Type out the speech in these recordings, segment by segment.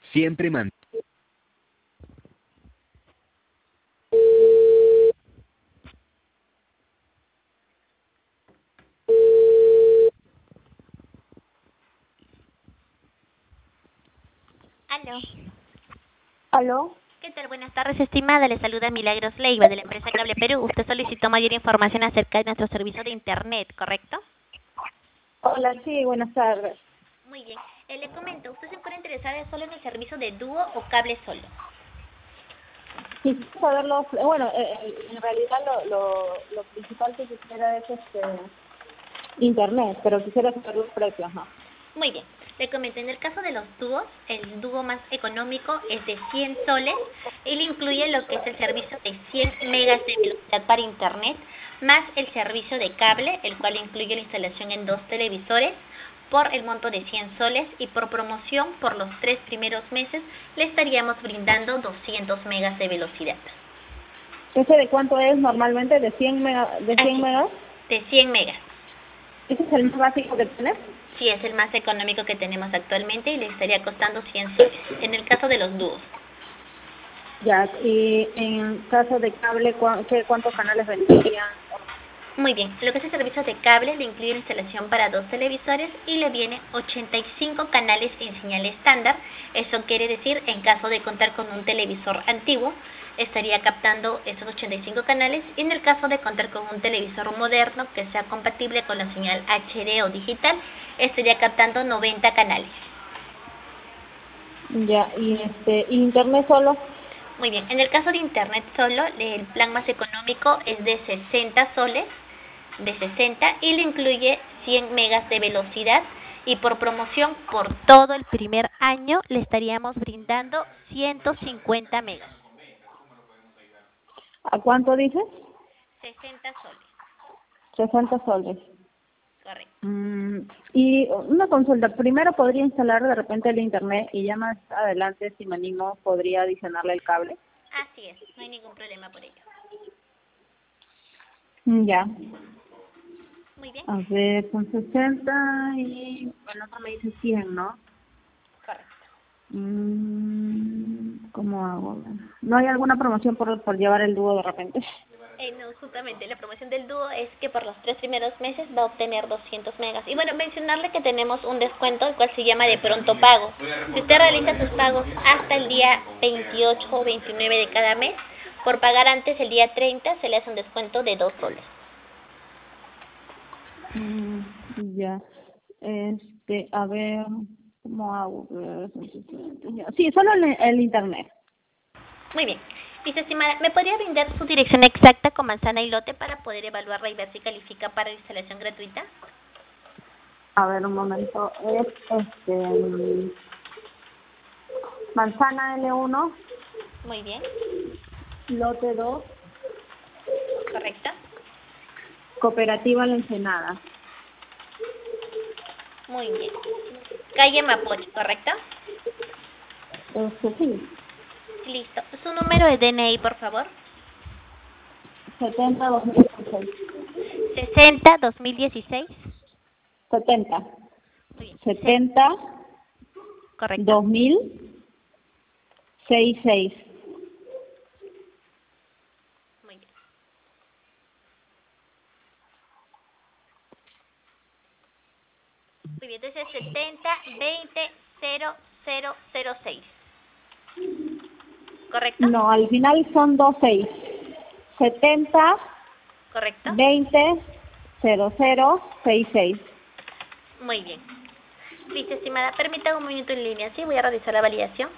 Siempre man. Aló. ¿Aló? ¿Qué tal? Buenas tardes, estimada. Le saluda Milagros Leiva de la empresa Cable Perú. Usted solicitó mayor información acerca de nuestro servicio de Internet, ¿correcto? Hola, sí, buenas tardes. Muy bien. Le comento, ¿usted se encuentra interesada solo en el servicio de dúo o cable solo? Quisiera saber bueno, en realidad lo principal que quisiera es internet, pero quisiera saber los precios, ¿no? Muy bien. Le comento, en el caso de los dúos, el dúo más económico es de 100 soles y le incluye lo que es el servicio de 100 megas de velocidad para Internet, más el servicio de cable, el cual incluye la instalación en 2 televisores, por el monto de 100 soles y por promoción por los 3 primeros meses le estaríamos brindando 200 megas de velocidad. ¿Ese de cuánto es normalmente? ¿De 100 Así, megas? de 100 megas. ¿Ese es el más básico que tienes? Sí, es el más económico que tenemos actualmente y le estaría costando 100 soles, en el caso de los dúos. Ya, y en caso de cable, ¿cuántos canales vendrían? Muy bien, lo que es el servicio de cable le incluye la instalación para 2 televisores y le viene 85 canales en señal estándar. Eso quiere decir, en caso de contar con un televisor antiguo, estaría captando esos 85 canales, y en el caso de contar con un televisor moderno que sea compatible con la señal HD o digital, estaría captando 90 canales. Ya, ¿y internet solo? Muy bien, en el caso de Internet solo, el plan más económico es de 60 soles, de 60, y le incluye 100 megas de velocidad, y por promoción por todo el primer año le estaríamos brindando 150 megas. ¿A cuánto dices? 60 soles, 60 soles. correcto. Y una consulta, primero podría instalar de repente el internet y ya más adelante, si me animo, podría adicionarle el cable. Así es, no hay ningún problema por ello. Ya, Muy bien, a ver, son 60 y bueno, otro me dice 100, ¿no? correcto. ¿Cómo hago? ¿No hay alguna promoción por llevar el dúo de repente? No, justamente la promoción del dúo es que por los 3 primeros meses va a obtener 200 megas. Y bueno, mencionarle que tenemos un descuento, el cual se llama de pronto pago. Si usted realiza sus pagos hasta el día 28 o 29 de cada mes, por pagar antes el día 30 se le hace un descuento de 2 soles. Mm, ya, a ver, ¿cómo hago? Sí, solo el internet. Muy bien. Dice, estimada, ¿me podría brindar su dirección exacta con manzana y lote para poder evaluarla y ver si califica para instalación gratuita? A ver, un momento. Es manzana L1, Muy bien, lote 2, correcto. cooperativa La Ensenada. Muy bien. Calle Mapocho, ¿correcto? Sí, Listo. Su número de DNI, por favor. 70-2016. 60-2016. 70. Muy bien. 70, ¿Correcto? 2066. Muy bien. Muy bien, entonces 70-20-0006. ¿Correcto? No, al final son 26. 70, ¿Correcto? 20, 0066. Muy bien. Listo, estimada. Permítame un minuto en línea, ¿sí? Voy a realizar la validación.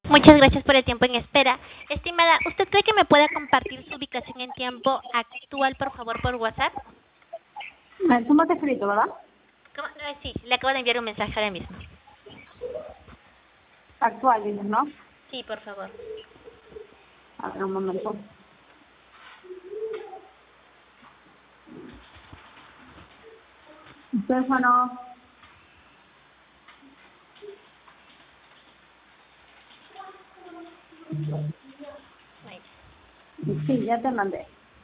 Muchas gracias por el tiempo en espera. Estimada, ¿usted cree que me pueda compartir su ubicación en tiempo actual, por favor, por WhatsApp? Tú me has escrito, ¿verdad? ¿Cómo? No, sí, le acabo de enviar un mensaje ahora mismo. Actual, dices, ¿no? Sí, por favor. A ver, un momento. Teléfono. Sí, ya te mandé.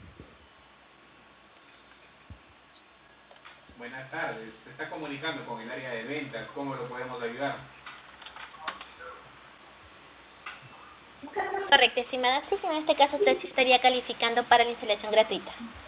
Buenas tardes, se está comunicando con el área de ventas, ¿cómo lo podemos ayudar? Correcto, estimada. Sí, en este caso usted sí estaría calificando para la instalación gratuita.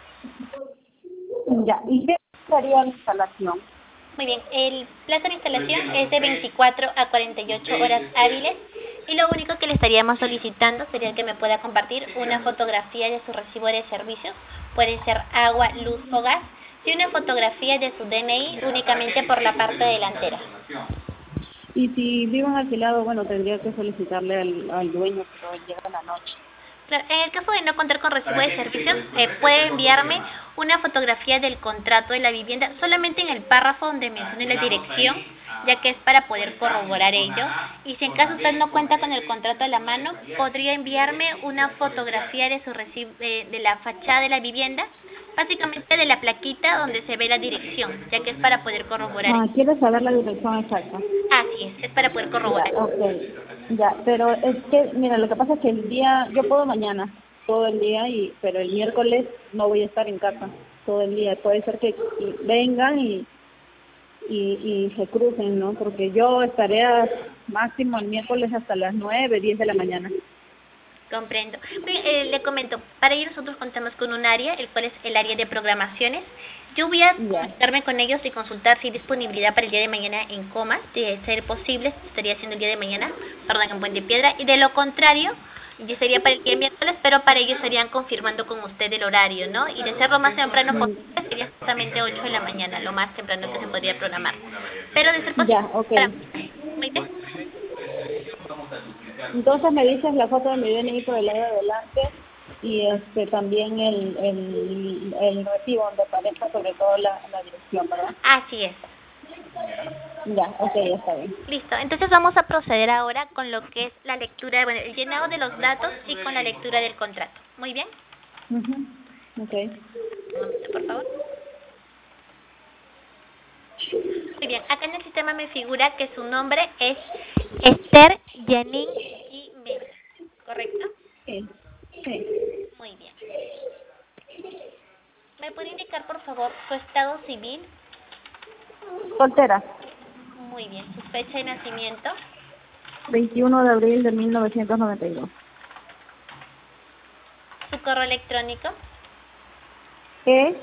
Ya, ¿y qué sería la instalación? Muy bien, el plazo de instalación es de 24 a 48 horas hábiles y lo único que le estaríamos solicitando sería que me pueda compartir una fotografía de su recibo de servicios, puede ser agua, luz o gas, y una fotografía de su DNI únicamente por la parte delantera. Y si vivo en alquilado, bueno, tendría que solicitarle al dueño, pero él llega en la noche. Claro, en el caso de no contar con recibo de servicios, puede enviarme una fotografía del contrato de la vivienda solamente en el párrafo donde mencione la dirección, ya que es para poder corroborar ello. Y si en caso usted no cuenta con el contrato a la mano, podría enviarme una fotografía de su de la fachada de la vivienda, básicamente de la plaquita donde se ve la dirección, ya que es para poder corroborar. ¿Quieres saber la dirección exacta? Así es para poder corroborar. Ya, okay. Ya, pero es que, mira, lo que pasa es que el día, yo puedo mañana, todo el día, pero el miércoles no voy a estar en casa todo el día. Puede ser que vengan y se crucen, ¿no? Porque yo estaré máximo el miércoles hasta las 9, 10 de la mañana. Comprendo. Le comento, para ello nosotros contamos con un área, el cual es el área de programaciones. Yo voy a comunicarme con ellos y consultar si hay disponibilidad para el día de mañana en Comas, de ser posible, estaría haciendo el día de mañana, perdón, en Puente Piedra, y de lo contrario, yo sería para el día miércoles, pero para ellos estarían confirmando con usted el horario, ¿no? Y de ser lo más temprano posible, sería justamente 8 de la mañana, lo más temprano que se podría programar. Pero de ser posible, ya, okay. Muy bien. Entonces me dices la foto de mi DNI por el lado de adelante y también el recibo donde aparezca sobre todo la dirección, ¿verdad? Así es. Ya, okay, ya está bien. Listo, entonces vamos a proceder ahora con lo que es la lectura, bueno, el llenado de los datos y con la lectura del contrato. Muy bien. Okay. Un momento, por favor. Muy bien, acá en el sistema me figura que su nombre es Esther Yanin Jiménez, ¿correcto? Sí. Muy bien. ¿Me puede indicar, por favor, su estado civil? Soltera. Muy bien, su fecha de nacimiento. 21 de abril de 1992. Su correo electrónico. E.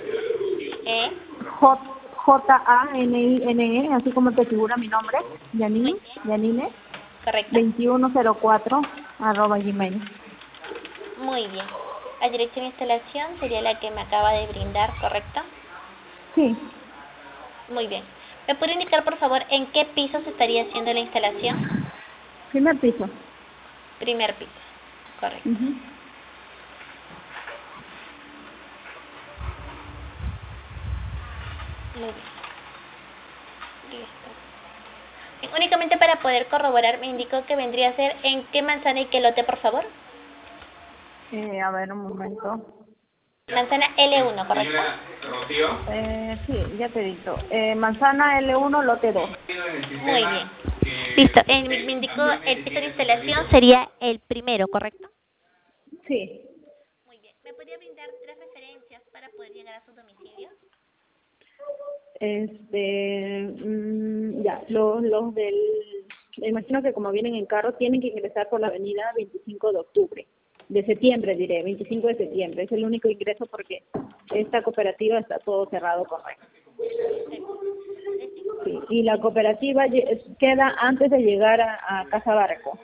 Janine, así como te figura mi nombre, Yanine, Correcto. 2104 @gmail. Muy bien. La dirección de instalación sería la que me acaba de brindar, ¿correcto? Sí. Muy bien. ¿Me puede indicar, por favor, en qué piso se estaría haciendo la instalación? Primer piso. Primer piso. Correcto. Muy bien. Listo. Únicamente para poder corroborar, me indicó que vendría a ser en qué manzana y qué lote, por favor. A ver, un momento. Manzana L1, ¿correcto? Sí, ya te dicto. Manzana L1, lote 2. Muy bien. Listo. Me indicó el piso de instalación sería el primero, ¿correcto? Sí. Muy bien. ¿Me podría brindar 3 referencias para poder llegar a su domicilio? Ya, los del... Me imagino que como vienen en carro, tienen que ingresar por la avenida 25 de octubre. De septiembre, diré, 25 de septiembre. Es el único ingreso porque esta cooperativa está todo cerrado, correcto. Sí, y la cooperativa queda antes de llegar a Casa Barco.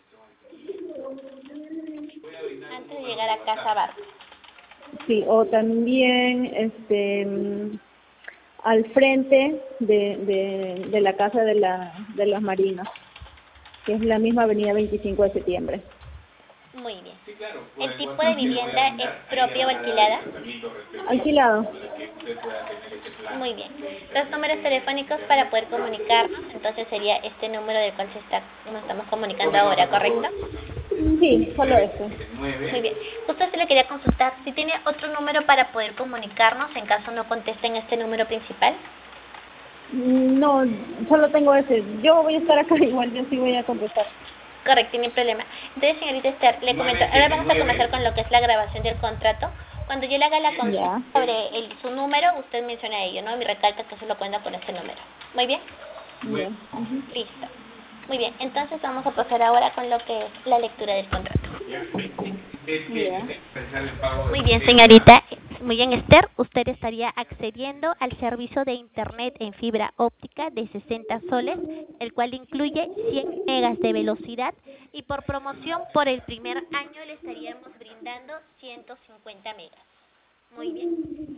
Antes de llegar a Casa Barco. Sí, o también al frente de la casa de las marinas. que es la misma avenida 25 de septiembre. Muy bien. Sí, claro. ¿El tipo de vivienda es propia o alquilada? Alquilado. Muy bien. Los números telefónicos para poder comunicarnos, entonces sería este número del cual nos estamos comunicando ahora, ¿correcto? Sí, solo eso. Muy bien. Justo se le quería consultar si tiene otro número para poder comunicarnos en caso no contesten este número principal. No, solo tengo ese. Yo voy a estar acá igual, yo sí voy a contestar. Correcto, ni problema. Entonces, señorita Esther, le comento, ahora vamos a comenzar con lo que es la grabación del contrato. Cuando yo le haga la consulta sobre su número, usted menciona ello, ¿no? Mi recalca que solo cuenta con este número. Muy bien. Bien. Listo. Muy bien, entonces vamos a proceder ahora con lo que es la lectura del contrato. Muy bien, señorita. Muy bien, Esther. Usted estaría accediendo al servicio de Internet en fibra óptica de 60 soles, el cual incluye 100 megas de velocidad y por promoción por el primer año le estaríamos brindando 150 megas. Muy bien.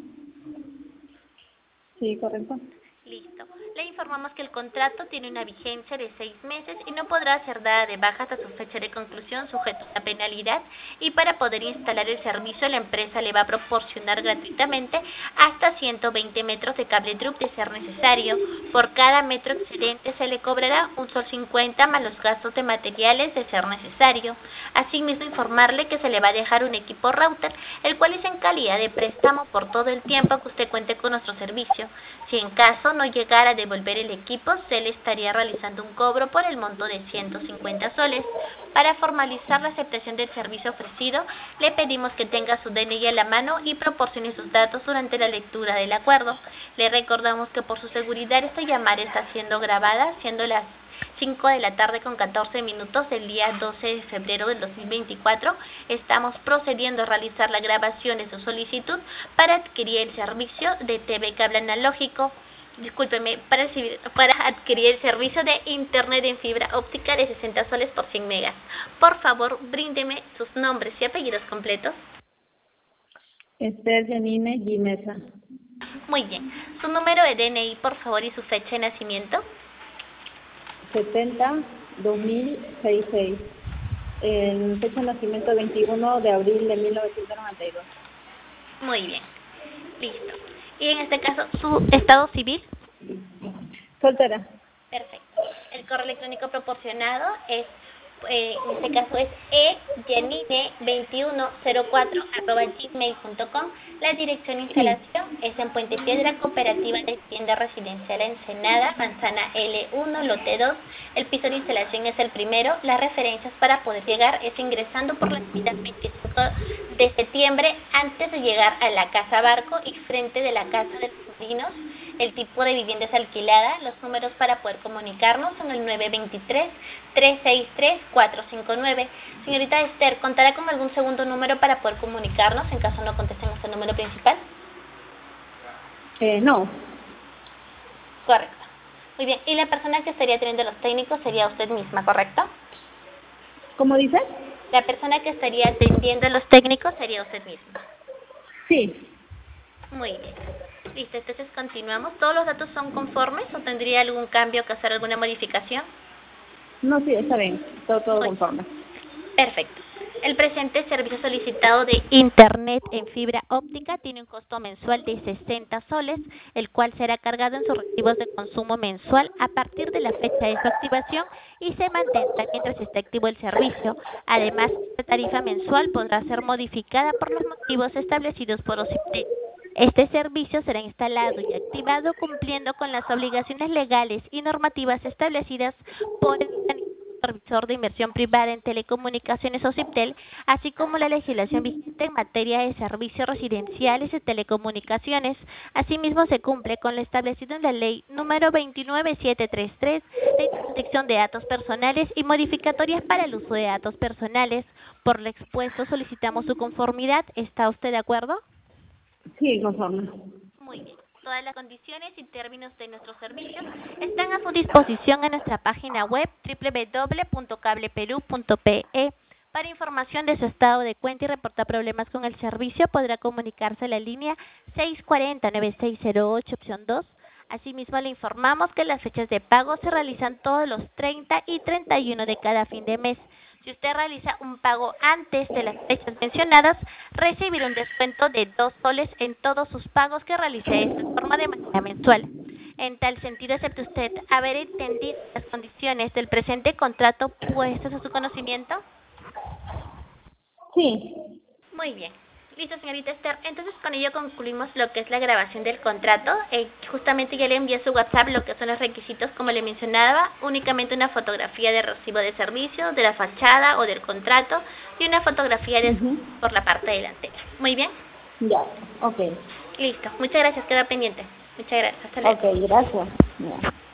Sí, correcto. Listo. Le informamos que el contrato tiene una vigencia de 6 meses y no podrá ser dada de baja hasta su fecha de conclusión sujeto a penalidad, y para poder instalar el servicio la empresa le va a proporcionar gratuitamente hasta 120 metros de cable DRUP de ser necesario. Por cada metro excedente se le cobrará un sol 50 más los gastos de materiales de ser necesario. Asimismo, informarle que se le va a dejar un equipo router, el cual es en calidad de préstamo por todo el tiempo que usted cuente con nuestro servicio. Si en caso no llegara a devolver el equipo, se le estaría realizando un cobro por el monto de 150 soles. Para formalizar la aceptación del servicio ofrecido, le pedimos que tenga su DNI a la mano y proporcione sus datos durante la lectura del acuerdo. Le recordamos que por su seguridad esta llamada está siendo grabada, siendo las 5 de la tarde con 14 minutos del día 12 de febrero del 2024. Estamos procediendo a realizar la grabación de su solicitud para adquirir el servicio de TV cable analógico. Discúlpeme, para adquirir el servicio de Internet en fibra óptica de 60 soles por 100 megas. Por favor, bríndeme sus nombres y apellidos completos. Esther Janine Guimesa. Muy bien. Su número de DNI, por favor, y su fecha de nacimiento. 70-2066. En fecha de nacimiento 21 de abril de 1992. Muy bien. Listo. Y en este caso, su estado civil. Soltera. Perfecto. El correo electrónico proporcionado es, en este caso es ejanine2104@gmail.com. La dirección de instalación es en Puente Piedra, Cooperativa de Vivienda Residencial Ensenada, Manzana L1, lote 2. El piso de instalación es el primero. Las referencias para poder llegar es ingresando por la avenida 25 de septiembre antes de llegar a la Casa Barco y frente de la Casa de los Vecinos. El tipo de vivienda es alquilada. Los números para poder comunicarnos son el 923-363-459. Señorita Esther, ¿contará con algún segundo número para poder comunicarnos en caso no contesten este número principal? No. Correcto. Muy bien. Y la persona que estaría atendiendo a los técnicos sería usted misma, ¿correcto? ¿Cómo dices? La persona que estaría atendiendo a los técnicos sería usted misma. Sí. Muy bien. Listo, entonces continuamos. ¿Todos los datos son conformes o tendría algún cambio que hacer alguna modificación? No, sí, está bien. Todo conforme. Perfecto. El presente servicio solicitado de Internet en fibra óptica tiene un costo mensual de 60 soles, el cual será cargado en sus recibos de consumo mensual a partir de la fecha de su activación y se mantendrá mientras esté activo el servicio. Además, esta tarifa mensual podrá ser modificada por los motivos establecidos por OCIPTEL. Este servicio será instalado y activado cumpliendo con las obligaciones legales y normativas establecidas por el Supervisor de Inversión Privada en Telecomunicaciones OCIPTEL, así como la legislación vigente en materia de servicios residenciales y telecomunicaciones. Asimismo, se cumple con lo establecido en la Ley número 29733 de protección de datos personales y modificatorias para el uso de datos personales. Por lo expuesto, solicitamos su conformidad. ¿Está usted de acuerdo? Sí, conforme. Muy bien. Todas las condiciones y términos de nuestros servicios están a su disposición en nuestra página web www.cableperú.pe. Para información de su estado de cuenta y reportar problemas con el servicio, podrá comunicarse a la línea 640-9608, opción 2, Asimismo, le informamos que las fechas de pago se realizan todos los 30 y 31 de cada fin de mes. Si usted realiza un pago antes de las fechas mencionadas, recibirá un descuento de 2 soles en todos sus pagos que realice de esta forma de manera mensual. En tal sentido, ¿acepta usted haber entendido las condiciones del presente contrato puestas a su conocimiento? Sí. Muy bien. Listo, señorita Esther. Entonces, con ello concluimos lo que es la grabación del contrato. Justamente ya le envié a su WhatsApp lo que son los requisitos, como le mencionaba. Únicamente una fotografía de recibo de servicio, de la fachada o del contrato, y una fotografía de por la parte delantera. Muy bien. Ya, ok. Listo. Muchas gracias. Queda pendiente. Muchas gracias. Hasta luego. Ok, gracias. Ya.